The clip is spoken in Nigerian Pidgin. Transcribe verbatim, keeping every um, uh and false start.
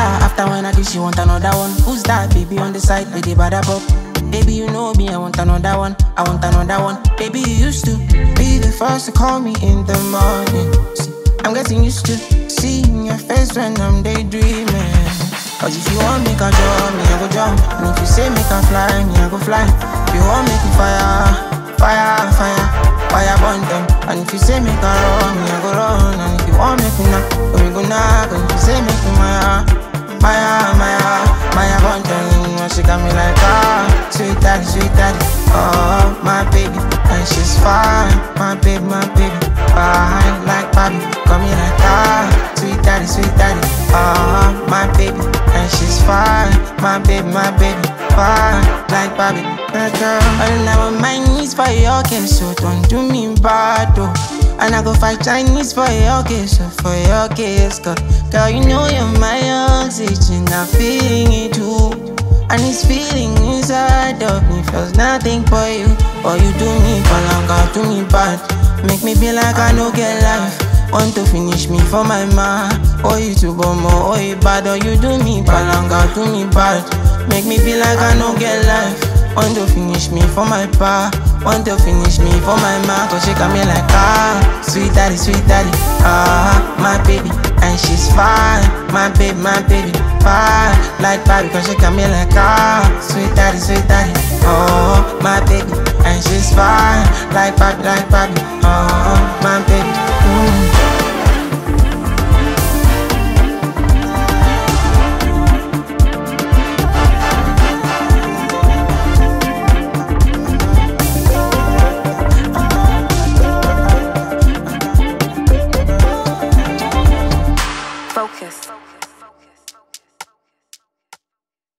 her after when I kiss, she want another one. Who's that baby on the side with the bad up? Baby, you know me, I want another one. I want another one. Baby, you used to be the first to call me in the morning. See, I'm getting used to seeing your face when I'm daydreaming. Cause if you want me, can jump, me I go jump. And if you say me can fly, me I go fly. If you want me to fire, fire, fire, fire burn them. And if you say me can run, me I go run. And if you want me to knock, we go knock. And if you say me to Maya, Maya, Maya, Maya burn them. She got me like ah, sweet daddy, sweet daddy. Oh, my baby, and she's fine. My baby, my baby, fine like Bobby. Got me like ah, sweet daddy, sweet daddy. Oh, my baby, and she's fine. My baby, my baby, fine like Bobby. That girl, and I want my knees for your case, so don't do me bad though. And I go fight Chinese for your case, so for your case, girl. Girl, you know you're my oxygen, I'm feeling it too. And this feeling inside of me feels nothing for you. Or you do me palanga, do me bad. Make me feel like I no get life. Want to finish me for my man. Or you to go more, or you bad. Or you do me palanga, do me bad. Make me feel like I no get life. Want to finish me for my pa. Want to finish me for my man. Cause she got me like ah, sweet daddy, sweet daddy. Ah, my baby, and she's fine. My baby, my baby, fine like Bobby. Cause she got me like ah, sweet daddy, sweet daddy. Oh, my baby, and she's fine like Bobby, like Bobby. Oh, my baby. Mm. Focus.